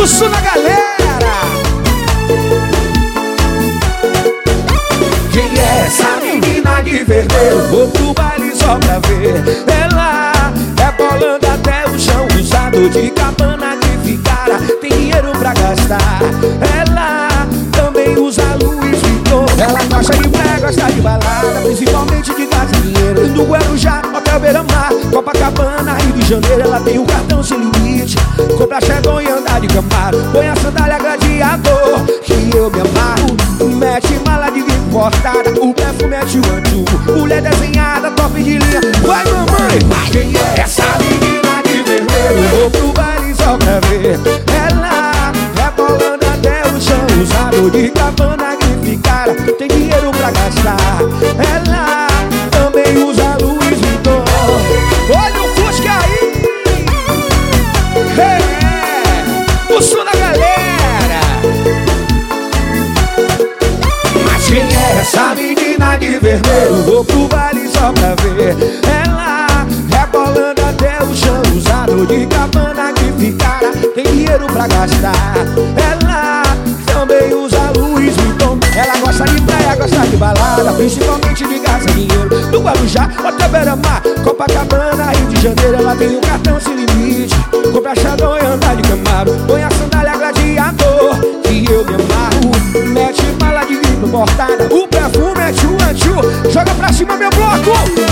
O som da galera. Quem é essa menina de vermelho? Vou pro baile só pra ver. Ela é bolando até o chão, usado de cabana de ficara, tem dinheiro pra gastar. Ela também usa Louis Vuitton. Ela gosta de praia, gosta de balada, principalmente de gás e dinheiro. Do Guarujá, Hotel Beira-Mar, Copacabana, Rio de Janeiro. Ela tem um cartão sem limite, compra Chevron e andar de Camaro. Põe a sandália gladiador, que eu me amarro. Mete mala de vinho importada, o perfume é tio. Mulher desenhada, top de linha. Vai, mamãe! Quem é essa menina de vermelho? Vou pro baile só pra ver. Ela rebolando até o chão, usado de cabana que ficara, tem dinheiro pra gastar. Ela também usa Louis Vuitton. Olha o Fusca aí! É, o som da galera. Mas quem é essa menina de vermelho? Vou pro baile só pra ver. Ela rebolando até o chão, usado de cabana que ficara, tem dinheiro pra gastar. Ela também usa Louis Vuitton. Ela gosta de praia, gosta de balada, principalmente de gás e dinheiro. Do Guarujá, Hotel Beira-Mar, Copacabana, Rio de Janeiro. Ela tem um cartão sem limite, compra Chevron e andar de Camaro. Põe a sandália gladiador, que eu me amarro. Mete mala de vinho importada, o perfume é tchu. Joga pra cima meu bloco.